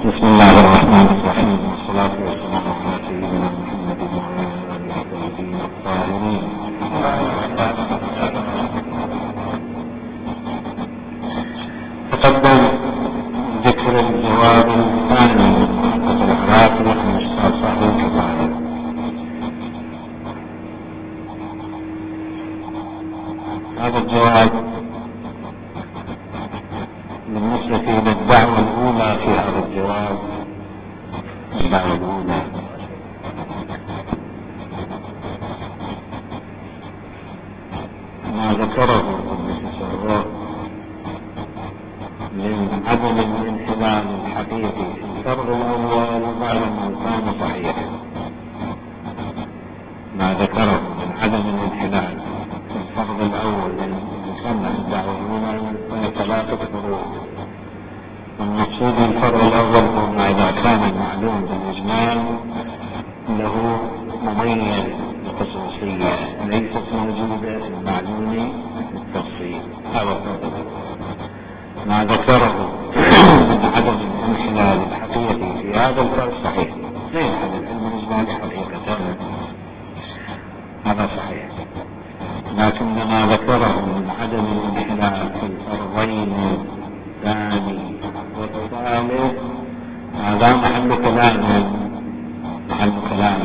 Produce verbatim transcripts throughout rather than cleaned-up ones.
بسم الله الرحمن الرحيم، والصلاة والسلام على سيدنا محمد وعلى آله الطيبين الطاهرين. تقدم ذكر الجواب الثاني من العراقي المستصحح الكفاية. هذا الجواب بالنسبة إلى الدعوة الأولى في هذا الجواب. الدعوة الأولى ما ذكره المستصحح من عدم الانحلال الحقيقي في الفرض الأول بعد ما كان صحيحا. ما ذكره من عدم الانحلال في الفرض الأول يسمى الدعوة الأولى من ثلاثة فروض. المقصود بالفرض الأول هو ما إذا كان المعلوم بالإجمال له مميز بخصوصية ليست موجودة في المعلوم بالتفصيل. هذا الفرض. ما ذكره من عدم الانحلال الحقيقي في هذا الفرض صحيح، ليس هذا العلم الإجمالي حقيقة، هذا صحيح. لكن ما ذكره من عدم الانحلال في الفرضين الثاني والثالث هذا محل كلام محل كلام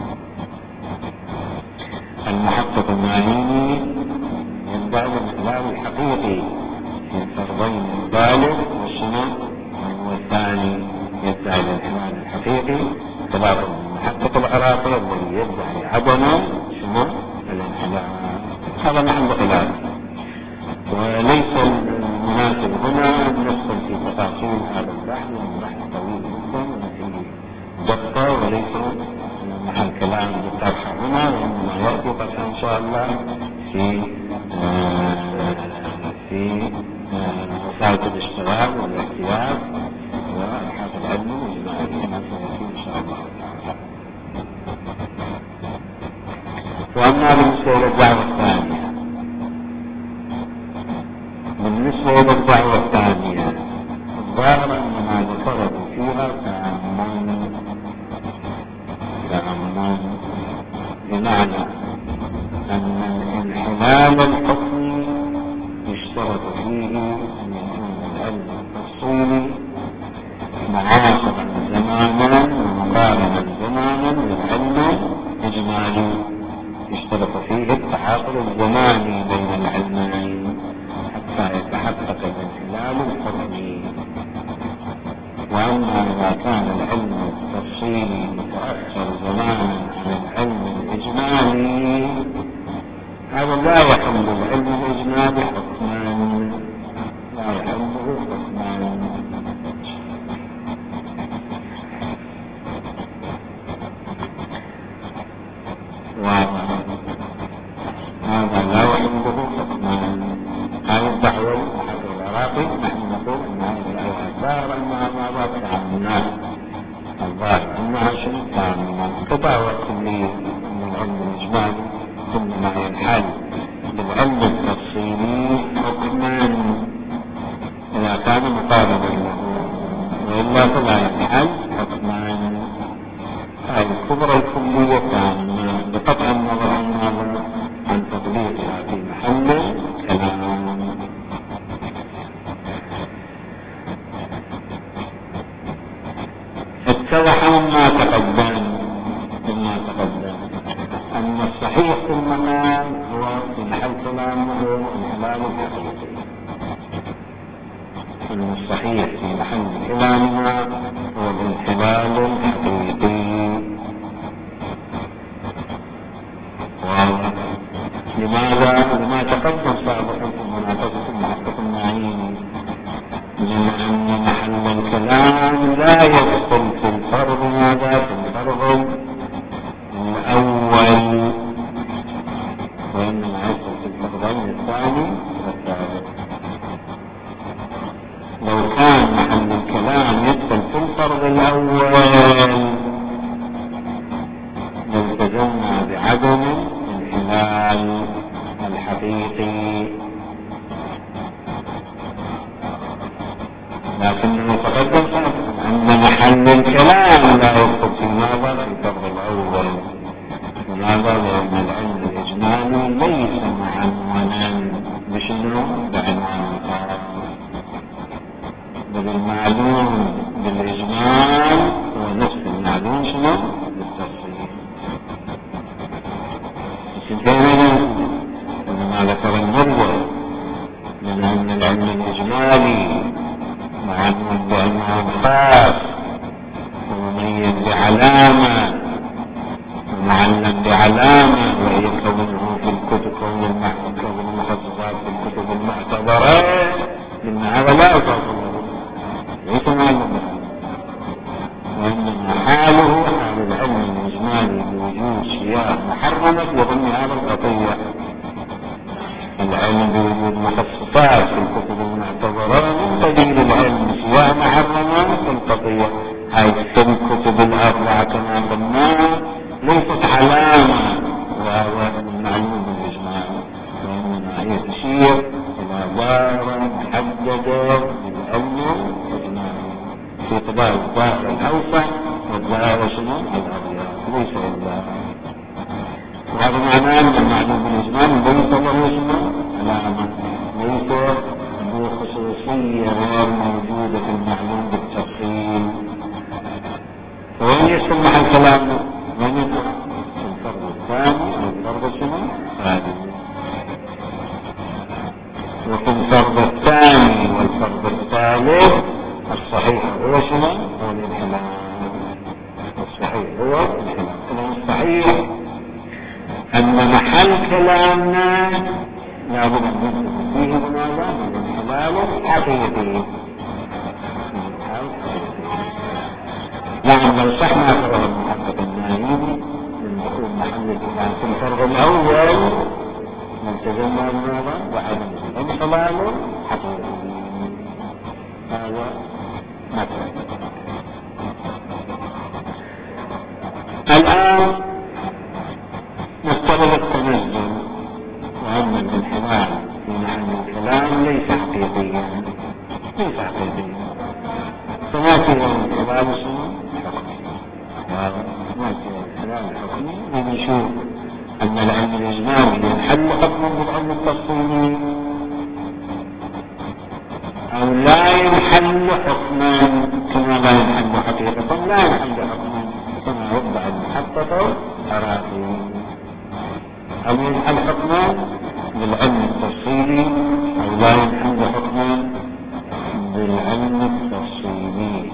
المحقق المعيني يدعي الانحلال الحقيقي في الفرضين الثالث والشنو والثاني، يدعي الانحلال الحقيقي خلاف المحقق العراقي الذي يدعي عدم شنو الانحلال. هذا محل خلاف، وليس المناسب هنا أن ندخل في تفاصيل هذا البحث، لأنه بحث طويل جدا وفيه دقة، وليس محل كلام بالطرح هنا، وإنما يأتي طرحا إن شاء الله في آه في وسائل آه الاشتغال والاحتياط والابحاث العلمي والإجمالية ما سيأتي إن شاء الله تعالى. وأما بالنسبة إلى الدعوة الثانية، بالنسبة إلى الدعوة الثانية الظاهر أن ما ذكره فيها تأمل تأمل بمعنى أن الانحلال الحكمي يشترط فيه أن يكون العلم التفصيلي معاصرا زمانا ومقارنا زمانا للعلم الإجمالي، يشترط فيه التعاقل الزماني بين العلمين حتى يتحقق الانحلال الحكمي. وأما إذا كان العلم التفصيلي متأخر زمانا عن العلم الإجمالي هذا لا يحل العلم الإجمالي حكما، لا يحله حكما. هذا لا يحله حكما. هذه الدعوة الحق العراقي نحن نقول أنها الدعوة الظاهرة أنها ما ضابطة عن الناس، الظاهر أنها شيء تام كدعوة كلية من العلم الإجمالي، ثم ما ينحل بالعلم التفصيلي حكما إذا كان مقاربا له، وإلا فلا ينحل حكما. هذه الكبرى الكلية تامة بقطع النظر عن تطبيقها في محل كلام. اتضح مما تقدم مما تقدم أن الصحيح في المكان هو في محل كلامه الانحلال الحقيقي. أن الصحيح في محل كلامنا هو الانحلال الحقيقي. لماذا؟ لما تقدم سابقا في مناقشة المحقق المعيني من أن محل الكلام لا يدخل في الفرض ماذا؟ في الفرض الأول، وإنما يدخل في الفرضين الثاني والثالث. لو كان محل الكلام يدخل في الفرض الأول لالتزمنا بعدم الانحلال الحقيقي، لكنه تقدم أن محل لأن الكلام لا يدخل في ماذا في الفرض الأول. لماذا؟ لأن العلم الإجمالي ليس معنونا بشنو؟ بعنوان الآن، بل المعلوم بالإجمال هو نفس المعلوم شنو؟ بالتفصيل. إنما ذكر المروة من أن العلم الإجمالي معنون بعنوان خاص ومميز بعلامة ومعلم بعلامة، وهي كونه في الكتب كون المخصصات في الكتب المعتبرة، إن هذا لا يصل ليس معلوم، وإنما حاله حال العلم الإجمالي بوجود شياء محرمة يظن هذا القطيع. العلم بوجود مخصصات في الكتب المعتبرة من دليل العلم شياء محرمة في القطيع. هاي الكتب الأربعة كما قلنا ليست علامة وهو معلوم بالإجمال، وإنما هي تشير إلى ظاهرة محددة بالعلم الإجمالي في قضاء الظاهر الأوسع والظاهر شنو الأضيق، ليس إلا. وهذا معناه أن المعلوم بالإجمال ليس له شنو علامة، ليس له خصوصية غير موجودة في المعلوم بالتفصيل. وين يسمح الكلام؟ وين يسمح؟ الفرض الثاني أو الفرض شنو الثاني. وفي الفرض الثاني والفرض الثالث الصحيح هو شنو؟ هو الانحلال. الصحيح هو الانحلال. الكلام الصحيح أن محل كلامنا لابد أن ننتبه فيه بماذا؟ الانحلال الحقيقي. نعم، لو صح ما فرض المحقق النايم من دخول محل الإنسان في الفرض الأول نلتزمنا بماذا؟ وعدم الانحلال الحقيقي. هذا مثلا. الآن نفترض التنزل، وأن الانحلال في معنى الكلام ليس حقيقيا، ليس حقيقيا، فما في الانحلال شنو؟ حقيقي. ما في الانحلال الحكمي، ونشوف أن العلم الإجمالي ينحل حكما بالعلم التفصيلي أو لا ينحل حكما كما لا ينحل حقيقة، لا ينحل حكما كما يبدأ المحقق أراضي. أو ينحل حكما بالعلم التفصيلي أو لا ينحل حكما بالعلم التفصيلي.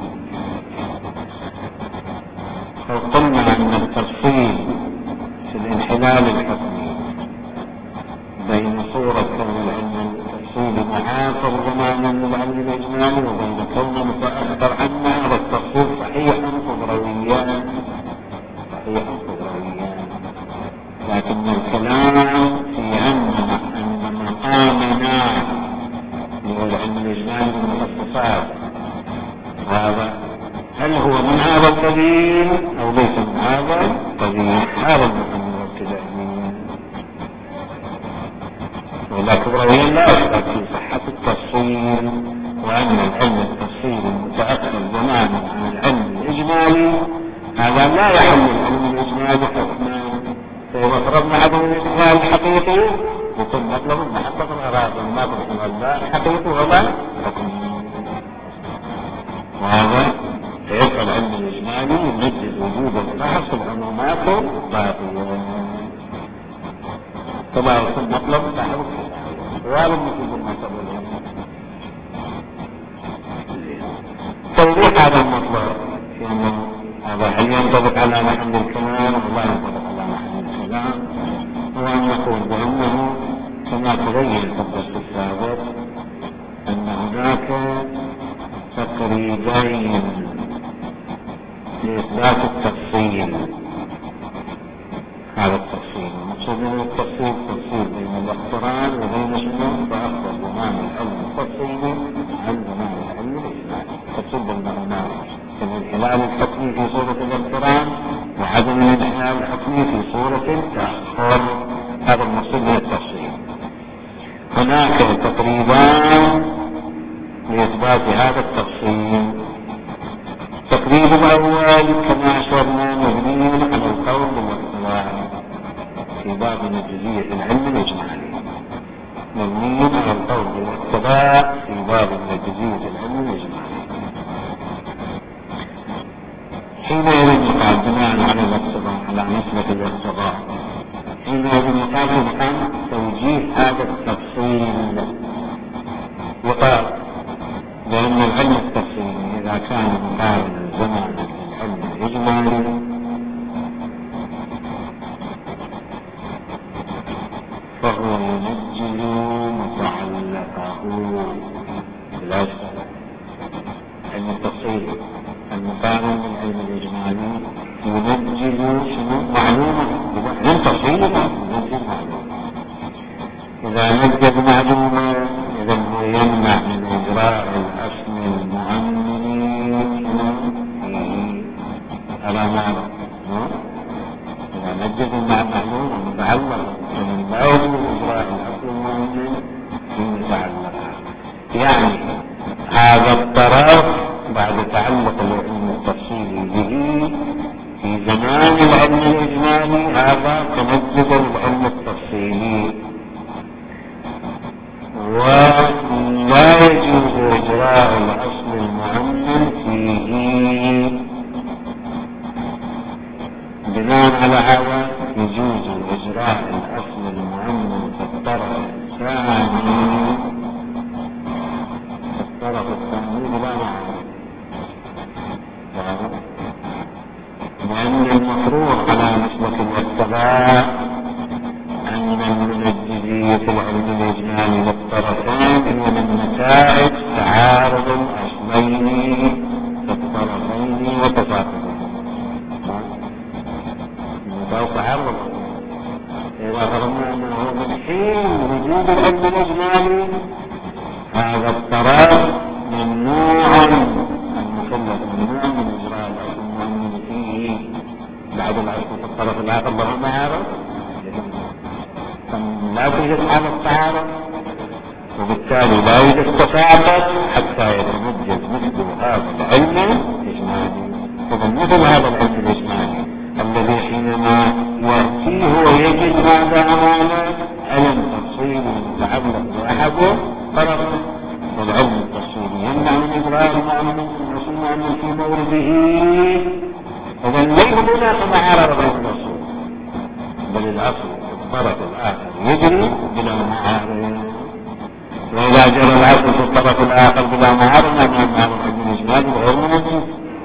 فقلنا أن التفصيل في الانحلال الحكمي بين صورة كون العلم التفصيلي معاصر زمانا للعلم الإجمالي وبين كونه متأخر عنه، هذا التفصيل صحيحا قدرويا، صحيحا قدرويا. لكن الكلام في أن أن مقامنا هو العلم الإجمالي بالمخصصات، هذا هل هو من هذا القبيل أو ليس من هذا القبيل؟ هذا المهم الابتدائي. ولا كبرويا لا يشترك في صحة التفصيل، وأن العلم التفصيلي المتأخر زمانا عن العلم الإجمالي هذا لا يحل العلم الإجمالي حكما. فإذا فرضنا عدم الإجمال الحقيقي يكون مطلب محقق الأراضي ما تحمل لا الحقيقي ولا حكم. وهذا فيبقى العلم الإجمالي يمجز وجود البحث العلومات الباقية، طبعا يكون مطلب صاحب وهذا المفيد المطلب العلمي. توضيح هذا المطلب في أنه هذا هل ينطبق على محل الكلام ولا ينطبق على محل الكلام، هو أن نقول بأنه كما تبين في الدرس السابق أن هناك تقريبين لإثبات التفصيل. هذا التفصيل المقصود من التفصيل تفصيل بين الاقتران وبين شنو؟ فأخذ زمان العلم التفصيلي عن زمان العلم الإجمالي. التفصيل بينهما الانحلال الحكمي في صورة الاقتران وعدم الانحلال الحكمي في صورة التأخر. هذا المقصود من التفصيل. هناك تقريبان لإثبات هذا التفصيل. التقريب الأول كما أشرنا مبني على القول والاقتضاء في باب الجزئية العلم الإجمالي، مبني على القول والاقتضاء في باب الجزئية العلم الإجمالي. حينئذ يقال بناء على الاقتضاء على نسبة الاقتضاء، حينئذ يقال الآن توجيه هذا التفصيل. يقال لأن العلم التفصيلي إذا كان مقارنا زمانا للعلم الإجمالي فهو ينجل متعلقه بالأسفل. العلم التفصيلي المقارن بالعلم الإجمالي ينجل شنو معلومة من تفصيله ينجل معلومة. إذا نجد معلومة إذا هو يمنع من إجراء الأصل المعمم على معنى. إذا نجد مع معلومة متعلقة من لا يجوز إجراء الأصل المعمم في متعلقة، يعني هذا الطرف بعد تعلق العلم التفصيلي به في زمان العلم الإجمالي هذا تمجد العلم التفصيلي، ولا يجوز إجراء الأصل المعمم فيه. بناء على هذا يجوز إجراء الأصل المعمم في الطرف الثاني الطرف الثاني بلا معنى، لأن المفروض على نسبة الاقتضاء أن من الجزئية العلم الإجمالي للطرفين هي من نتائج تعارض الأصلين في الطرفين وتفاقمهم. نتائج تعارض إذا فرضنا أنه من حين وجود العلم الإجمالي هذا الطرف ممنوع المكلف ممنوع من إجراء الأصل المعمم فيه بعد الأصل في الطرف الآخر له معارض، لا توجد حالة تعارض وبالتالي لا يوجد تساقط حتى يتمجد مثل هذا العلم الإجمالي. ومن مثل هذا العلم الإجمالي الذي حينما يأتيه ويجد ماذا أمامه علم تفصيلي متعلق بأحده طرف، والعلم التفصيلي يمنع من إجراء المعمم المعمم في مورده، إذا ليس هناك معارض بين الأصول بل الأصل الطرف الآخر يجري بلا معارض، وإذا جرى الأصل في الطرف الآخر بلا معارض نعم معارض العلم الإجمالي غير منجز،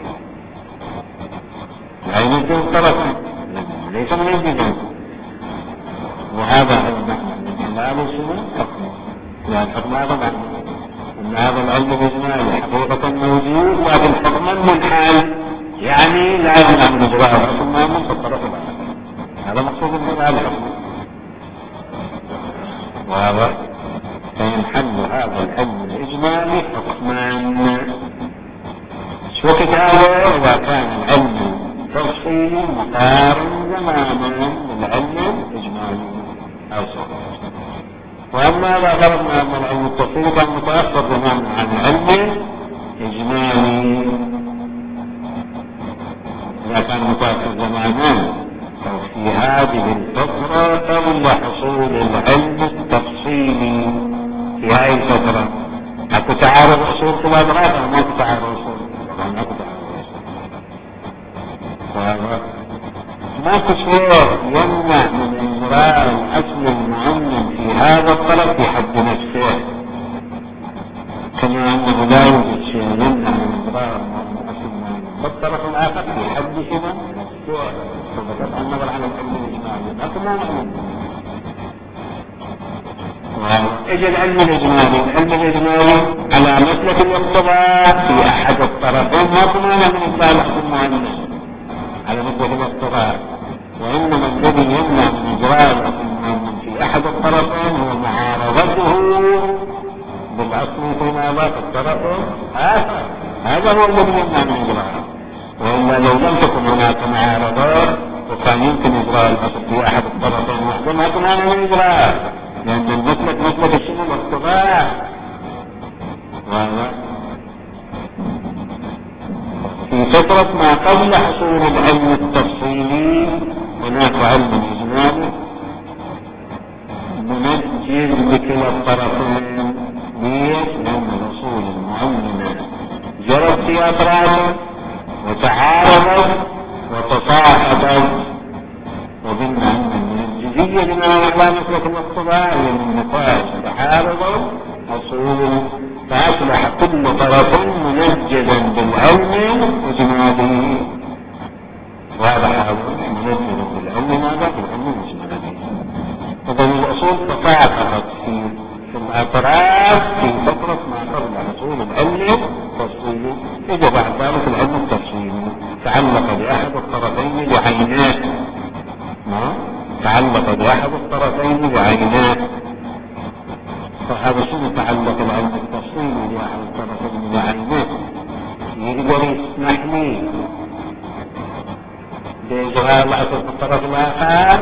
لا ينجز الطرفين ليس منجزا. وهذا هو المعنى من إجمال السنة حكمه، لأن الحكم هذا معنى أن هذا العلم الإجمالي حقيقة موجود لكن حكما منحل، يعني لازم من إجراء الأصل المعمم في الطرف الآخر. هذا مقصود من هذا الحكم، وهذا فينحل هذا العلم الإجمالي حكمان. شو كتابه إذا كان العلم التفصيلي مقارن زمانا للعلم الإجمالي أو صغير. وأما إذا فرضنا أن العلم التفصيلي كان متأخر زمانا عن العلم الإجمالي، إذا كان متأخر زمانا في هذه الفترة قبل حصول العلم التفصيلي في هذه الفترة حتى تعارض أصول خلاف آخر ما تتعارض أصول طبعا ما تتعارض أصول، ما تشعر يمنع من إجراء الأصل المعمم في هذا الطرف في حد نفسه، كما أنه لا يوجد شيء يمنع من إجراء الأصل المعمم بالطرف الآخر في حد شبه نفسه. فبدأت النظر على العلم الإجمالي لكن ما نعلم اجى العلم الإجمالي العلم الإجمالي على مسلك الاقتضاء في أحد الطرفين ما كنا من إجراء الأصل المعمم على مسلك الاقتضاء، وإنما الذي يمنع من إجراء الأصل المعمم في أحد الطرفين هو معارضته بالأصل فيما ذاك الطرف آخر، هذا هو الذي يمنع من إجراءه. وإلا لو لم تكن هناك معارضات وكان يمكن إجراء الأصل في أحد الطرفين وحده ما كنا من إجراءه، لأن المسلك مسلك الشنو الاقتضاء. وهذا في فترة ما قبل حصول العلم التفصيلي هناك علم إجمالي منجز بكلا الطرفين. ليش؟ لأن الأصول المعلمة جرت في أطرافه وتعارضت وتصاحبت، وقلنا أن المنجزية بما على مسلك الاقتضاء هي من نتائج تعارض أصول، فأصبح كل طرف منجزا بالعلم إجمالي. واضح هذا منجز بالعلم ماذا؟ بالعلم إجمالي. إذن الأصول تساقطت في في الأطراف في فترة ما قبل حصول العلم التفصيلي. إجا بعد ذلك العلم التفصيلي تعلق بأحد الطرفين بعيناه، تعلق بأحد الطرفين بعيناه. فهذا شنو تعلق العلم التفصيلي بأحد الطرفين بعيناه؟ يقدر يسمح لي بإجراء العصر في الطرف الآخر؟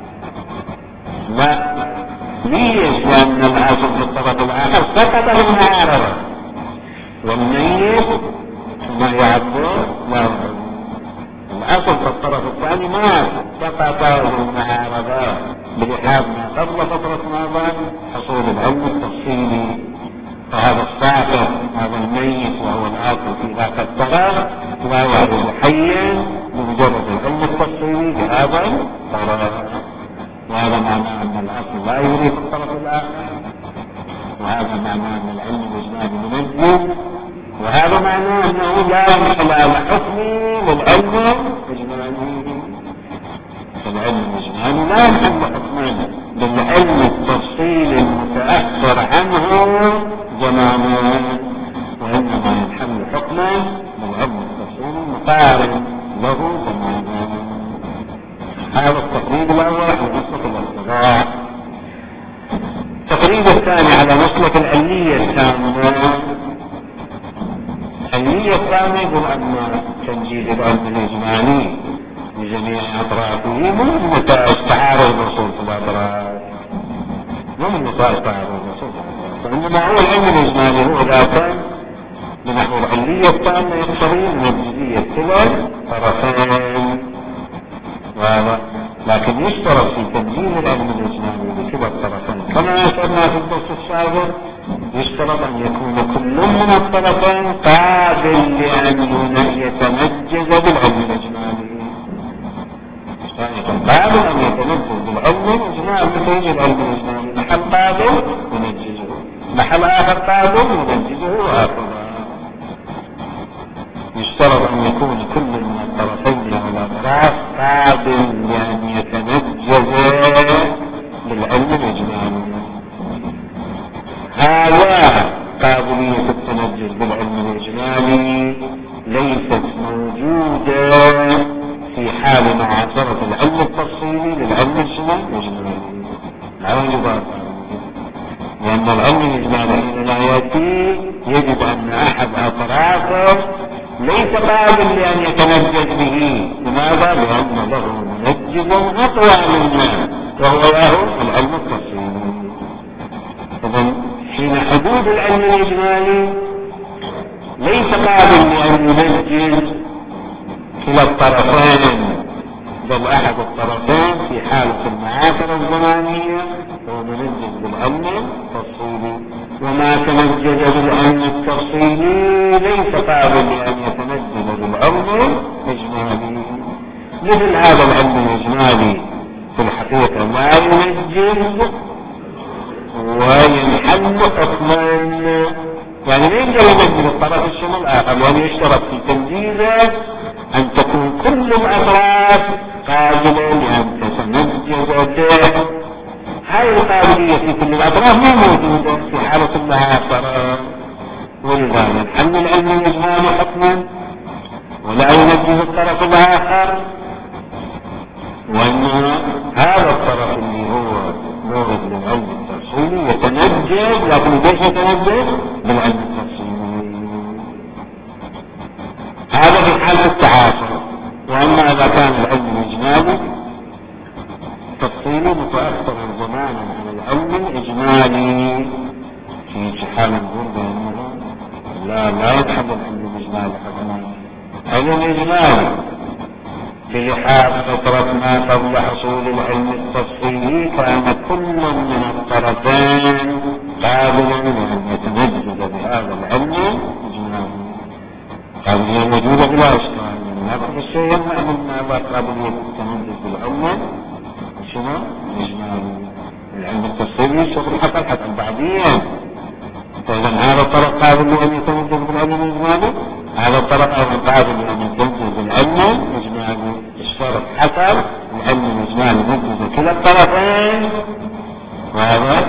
لا. ليش؟ لأن العصر في الطرف الآخر سقط المعارضة، والميت ما يعبر لا الأصل في الطرف الثاني ما سقط المعارضة بلحاظ ما قبل فترة ماذا؟ حصول العلم التفصيلي. فهذا الساقط هذا الميت وهو الآصل في ذاك الطرف لا يعود حيا بمجرد العلم التفصيلي بهذا الطرف. وهذا معناه أن الأصل لا يريد الطرف الآخر، وهذا معناه أن العلم الإجمالي منجز، وهذا معناه أنه لا يحل حكمي للعلم الإجمالي. فالعلم الإجمالي لا يحل حكما للعلم التفصيلي المتأخر عنه زمانا، وإنما يحل حكما للعلم التفصيلي المقارن له زمانا. هذا التقريب الأول على مسلك الاقتضاء. التقريب الثاني على مسلك العلمية التامة. العلمية التامة يقول أن تنجيز العلم الإجمالي بجميع أطرافه مو من نتائج تعارض الأصول في الأطراف، مو من نتائج تعارض الأصول في الأطراف، وإنما هو العلم الإجمالي هو ذاته بنحو العلمية التامة يقتضي منجزية كلا طرفين. لكن يشترط في تنجيز العلم الإجمالي بكلا الطرفين كما أشرنا في الدرس السابق، يشترط أن يكون كل من الطرفين قابل لأن يتمجز بالعلم الإجمالي. قابل أن يتمجز بالعلم الإجمالي نتيجة العلم الإجمالي، محل قابل ينجزه، محل آخر قابل ينجزه، وهكذا. يشترط أن يكون كل من الطرفين أو الأطراف قابل لأن يتمجز بالعلم الإجمالي. هذا قابلية التمجز بالعلم الإجمالي ليست موجودة في حال معاصرة العلم التفصيلي للعلم الإجمالي. لا يوجد، لأن العلم الإجمالي حينما يأتي يجب أن أحد أطرافه ليس قابل لأن يتمجز به. لماذا؟ لأن له منجزا أقوى منه وهو له العلم التفصيلي. إذن حين حدود العلم الإجمالي ليس قابل لأن ينجز كلا الطرفين، بل أحد الطرفين في حالة المعاصرة الزمانية هو منجز بالعلم التفصيلي، وما تمجز بالعلم التفصيلي ليس قابل لأن يتمجز بالعلم الإجمالي. مثل هذا العلم الإجمالي في الحقيقة لا ينجز وينحل حكما، يعني لا يقدر ينجز الطرف الشمال الآخر، لأن يشترط في تنجيزه أن تكون كل الأطراف قابلة لأن تتمجز به. هذه القابلية في كل الأطراف ما موجودة في حالة المعاصرة، ولذلك حل العلم الإجمالي حكما ولا ينجز الطرف الآخر، وإنما هذا الطرف اللي هو مورد للعلم التفصيلي يتنجز، لكن ليش يتنجز؟ بالعلم التفصيلي. هذا في حالة التعاصر. وأما إذا كان العلم الإجمالي تفصيلي متأخر زمانا عن العلم الإجمالي، في حال نقول بأنه لا لا يتحدث العلم الإجمالي حكما، أو علم إجمالي بلحاظ فترة ما قبل حصول العلم التفصيلي كان كل من الطرفين قابلا لأن يتمجد بهذا العلم الإجمالي. قابلية موجودة بلا إشكال، ما كل الشيء يمنع منا قابلية التمجد بالعلم شنو؟ الإجمالي. العلم التفصيلي شغل حتى حتى بعدين. فإذا هذا الطرف قابل لأن يتمجد بالعلم الإجمالي، هذا الطرف أيضا قابل لأن يتمجد بالعلم الإجمالي. الشرط حصل العلم الإجمالي منجز كلا الطرفين، وهذا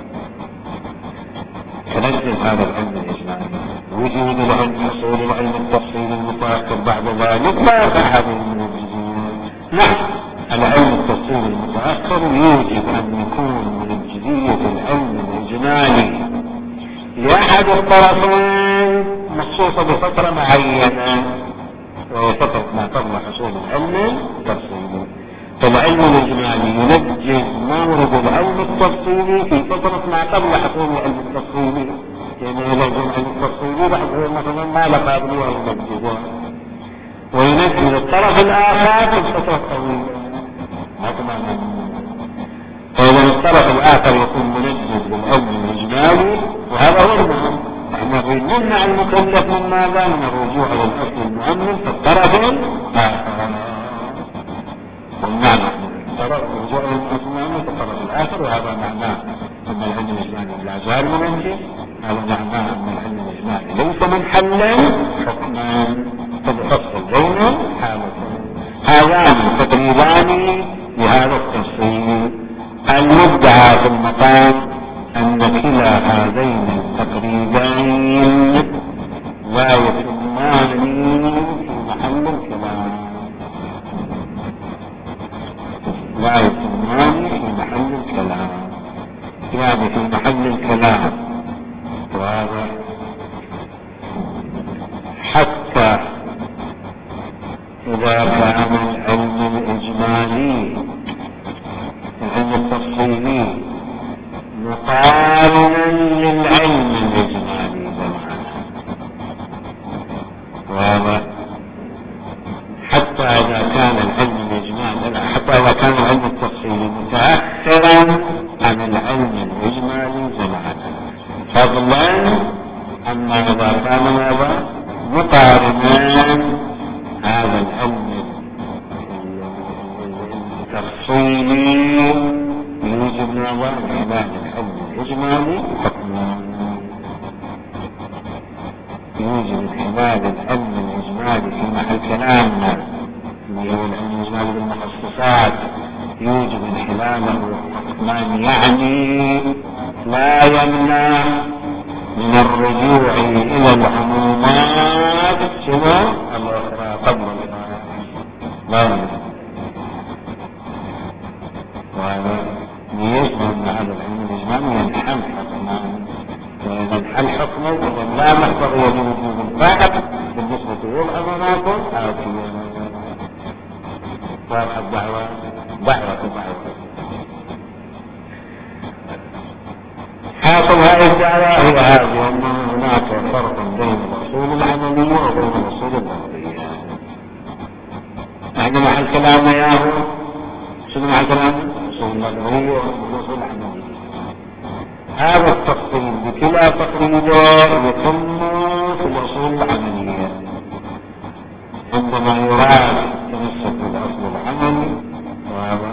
ينجز هذا العلم الإجمالي. وجود العلم حصول العلم التفصيلي المتأخر بعد ذلك لا يقع من الجزئيات. نعم العلم التفصيلي المتأخر يوجب أن يكون من جزئية العلم الإجمالي لأحد الطرفين مخصوصة بفترة معينة، وهي فترة ما قبل حصول العلم التفصيلي. فالعلم الإجمالي ينجز مورد العلم التفصيلي في فترة ما قبل حصول العلم التفصيلي، يعني يلزم العلم التفصيلي بعد مثلا ما لا قابلية ينجزه، وينجز الطرف الآخر في الفترة الطويلة. هذا معنى. فإذا الطرف الآخر يكون منجز بالعلم الإجمالي، وهذا هو المهم. نحن نمنع المكلف من ماذا؟ من الرجوع إلى الأصل المؤمن في الطرف الآخر. والمعنى الرجوع إلى الأصل المؤمن في الطرف الآخر، وهذا معناه أن العلم الإجمالي لا زال منجز. هذا معناه أن العلم الإجمالي ليس منحلا حكما تفصل بين حالتين. هذان تقريبان لهذا التفصيل. المدعى في المقام أن كلا هذين التقريبين لا يتمان في محل الكلام، لا يتمان في محل الكلام، يعني في محل الكلام. وهذا حتى إذا كان العلم الإجمالي العلم التفصيلي مقارنا للعلم الإجمالي بالمعنى، وهذا حتى إذا كان العلم الإجمالي حتى إذا كان العلم التفصيلي متأخرا عن العلم الإجمالي جمعا، فضلا أما إذا كان هذا مقارنا هذا العلم التفصيلي يوجب نظر عباد العلم الإجمالي حكما، يوجب انحلال العلم الإجمالي في محل كلامنا اللي هو العلم الإجمالي بالمخصصات، يوجب انحلاله حكما، يعني لا يمنع من الرجوع إلى العمومات سوى الأخرى قبل الإمام، لا يمنع. وهذا يجب أن هذا العلم الإجمالي ينحل حكما، وإذا انحل حكما إذا لا محفظ يجب وجود الفاعل بالنسبة للعمومات آتية. صار الدعوة دعوة دعوة. حاصل هذه الدعوة هي هذه، أن هناك فرق بين الأصول العملية وبين الأصول النظرية. احنا مع الكلام يا هو شنو مع الكلام؟ الأصول النظرية والأصول العملية. هذا التفصيل بكلا تقريبا يتم في الأصول العملية عندما يراد تمسك بالأصل العملي، وهذا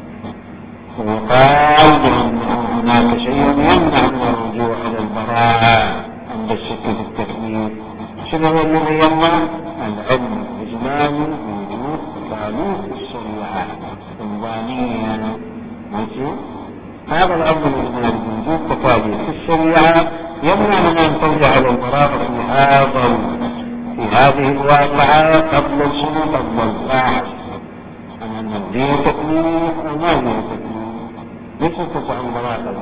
ويقال بأن هناك شيء يمنع من الرجوع إلى البراءة عند الشك في التكليف. شنو هو الذي يمنع؟ العلم الإجمالي بوجود تكاليف الشريعة النظامية. ماشي؟ هذا العلم الإجمالي بوجود تكاليف الشريعة يمنع من أن ترجع إلى البراءة في هذا في هذه الواقعة قبل شنو؟ قبل البحث عن أن الدين تكليف أو ما هو تكليف. ليش تسعى المراقب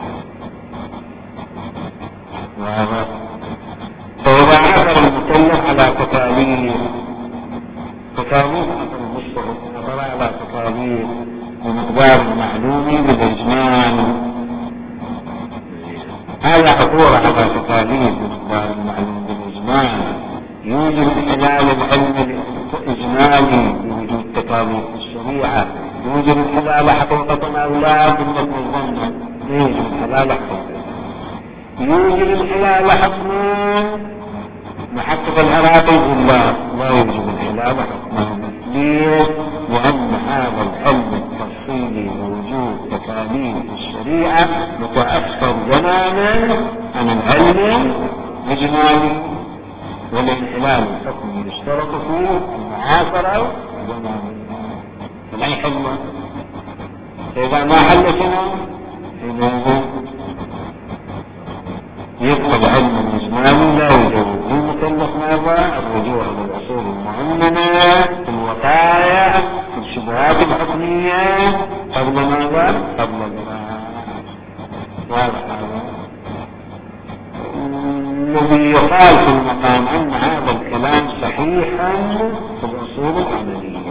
وهذا فإذا عثر المكلف على تكاليف تكاليف المشترك عثر على تكاليف بمقدار المعلوم بالإجمال، هذا عثور على تكاليف بمقدار المعلوم بالإجمال يوجب انحلال العلم الإجمالي بوجود تكاليف الشريعة، يوجب انحلال حقيقة أو لا بالنسبة للظن، يوجب انحلال حقيقة، يوجب انحلال حكما. محقق العراقي يقول لا لا يوجب انحلال حكما. ليه؟ لأن هذا العلم التفصيلي بوجود تكاليف الشريعة متأثر زمانا عن العلم الإجمالي، والانحلال الحكم يشترط فيه المعاصرة زمانا. فلا يحل، فإذا ما حل شنو؟ حينئذ يبقى العلم الإجمالي لا يجوز للمكلف ماذا؟ الرجوع للأصول المعلمة في الوقائع في الشبهات الحكمية قبل ماذا؟ قبل الإرادة. واضح هذا؟ الذي يقال في المقام أن هذا الكلام صحيحا في الأصول العملية.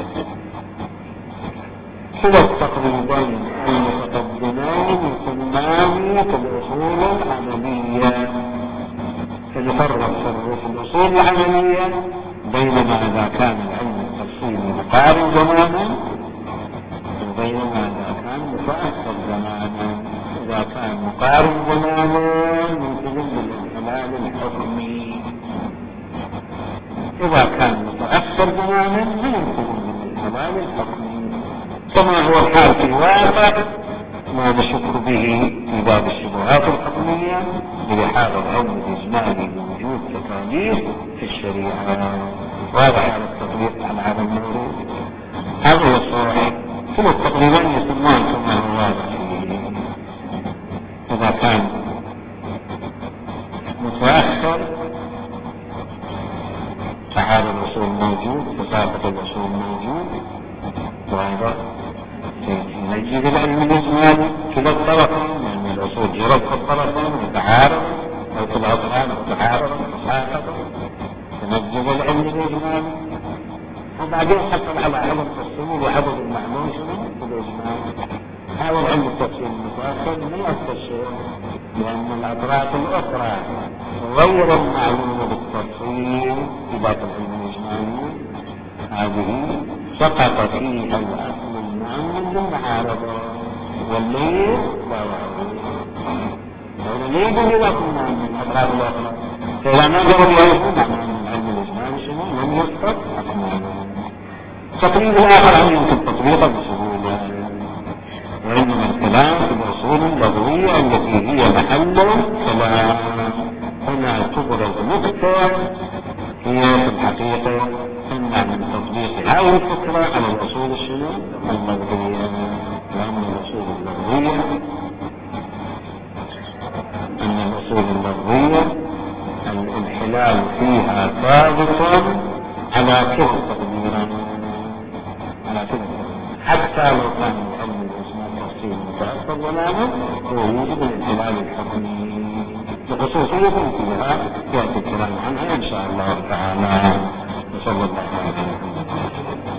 كلا التقريبين المتقدمان يسمان في الأصول العملية، فنفرق في الأصول العملية بينما إذا كان العلم التفصيلي مقارن زمانا وبينما إذا كان متأثر زمانا. إذا كان مقارن زمانا يلتزم بالانحلال الحكمي، إذا كان متأثر زمانا يلتزم بالانحلال الحكمي، كما هو الحال في واقع ما نشك به في باب الشبهات الحكمية بلحاظ العلم الإجمالي بوجود تكاليف في الشريعة. واضح على التطبيق على هذا الموضوع. هذا هو الصحيح. كل التقريبين يسمون كما هو واضح فيه. إذا كان متأخر فهذا الأصول موجود، تساقط الأصول موجود، وهذا يجب العلم الإجمالي كلا الطرفين، يعني الأصول جرد في الطرفين وتعارض أو في الأطراف وتعارض وتساقط، فنجب العلم الإجمالي. وبعدين حصل على علم التفصيل وعدد المعلوم في الإجمال. هذا العلم التفصيل المتأخر من التفصيل، لأن الأطراف الأخرى غير المعلومة بالتفصيل في باب العلم الإجمالي هذه سقط فيها الأصل المعلم بالمعارضة، والليل لا يعرض. والليل يقول لكم من الأطراف الأخرى، فإذا ما قرب يعرفون عن العلم الإجمالي شنو لم يسقط أصلا. التقريب الآخر أن يمكن تطبيقه بسهولة، وإنما الكلام في الأصول اللغوية التي هي محل كلام. هنا تبرز نقطة هي في الحقيقة تمنع من تطبيق هذه الفكرة على الأصول الشنو اللغوية، لأن الأصول اللغوية أن الأصول اللغوية الانحلال فيها ثابت على كل تقدير، على كل حتى لو كان العلم الإجمالي تفصيل متأثر زمانا هو يوجب الانحلال الحكمي بخصوصية فيها يأتي الكلام عنها إن شاء الله تعالى. وصلى الله عليه وسلم.